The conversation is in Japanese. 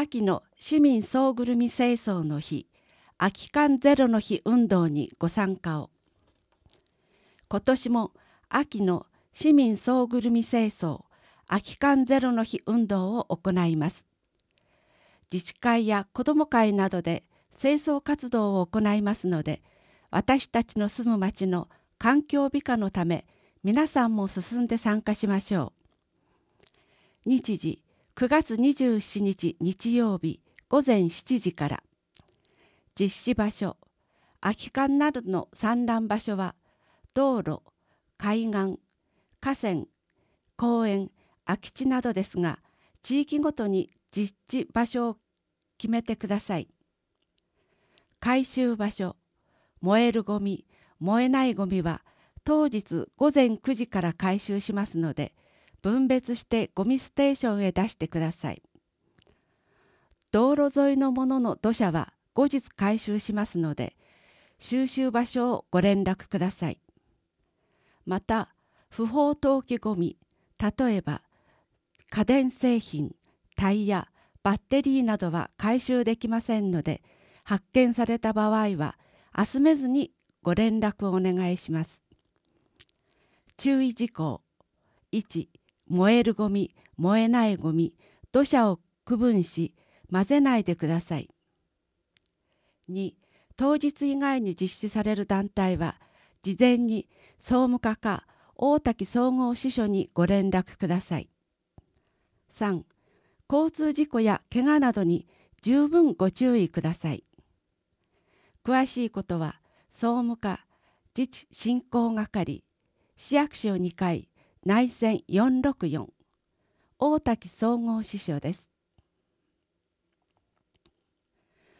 秋の市民総ぐるみ清掃の日、空き缶ゼロの日運動にご参加を。今年も秋の市民総ぐるみ清掃、空き缶ゼロの日運動を行います。自治会や子ども会などで清掃活動を行いますので、私たちの住む町の環境美化のため、皆さんも進んで参加しましょう。日時9月27日日曜日午前7時から。実施場所、空き缶などの散乱場所は道路、海岸、河川、公園、空き地などですが、地域ごとに実地場所を決めてください。回収場所、燃えるゴミ、燃えないゴミは当日午前9時から回収しますので、分別してゴミステーションへ出してください。道路沿いのものの土砂は後日回収しますので、収集場所をご連絡ください。また、不法投棄ゴミ、例えば家電製品、タイヤ、バッテリーなどは回収できませんので、発見された場合は休めずにご連絡をお願いします。注意事項。1、燃えるゴミ、燃えないゴミ、土砂を区分し、混ぜないでください。2、当日以外に実施される団体は、事前に総務課か大滝総合支所にご連絡ください。3、交通事故や怪我などに十分ご注意ください。詳しいことは、総務課自治振興係、市役所2階、内線464、大滝総合支所です。